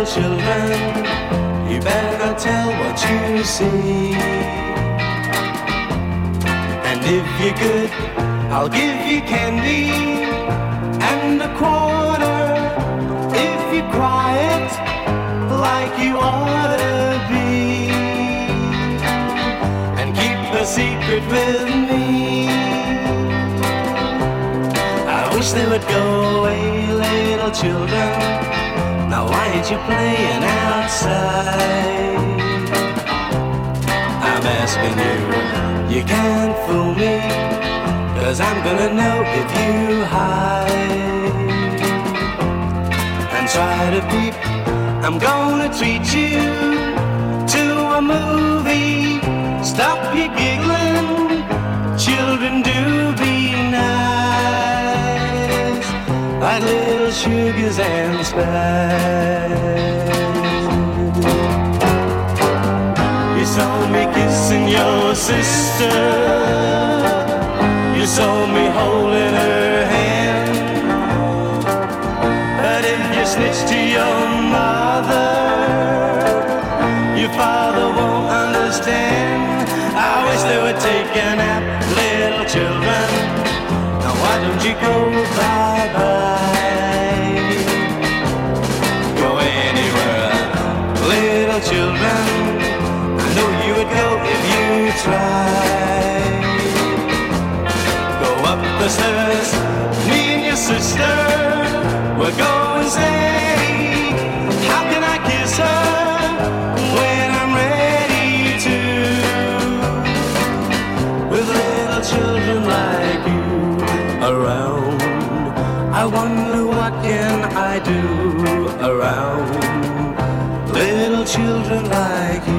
little children, you better tell what you see. And if you're good, I'll give you candy and a quarter. If you're quiet like you ought to be, and keep a secret with me. I wish they would go away, little children. Now why ain't you playing outside? I'm asking you, you can't fool me, 'cause I'm gonna know if you hide and try to peep. I'm gonna treat you to a movie. Stop your giggling, children, do be nice, like little sugars and spice. You saw me kissing your sister, you saw me holding her hand, but if you snitch to your mother, your father won't understand. I wish they were taking out little children. Now why don't you go bye-bye? Go anywhere, little children. I know you would go if you tried. Go up the stairs, me and your sister, we're going steady. How can I kiss her when I'm ready to? With little children like you around, I wonder what can I do around little children like you.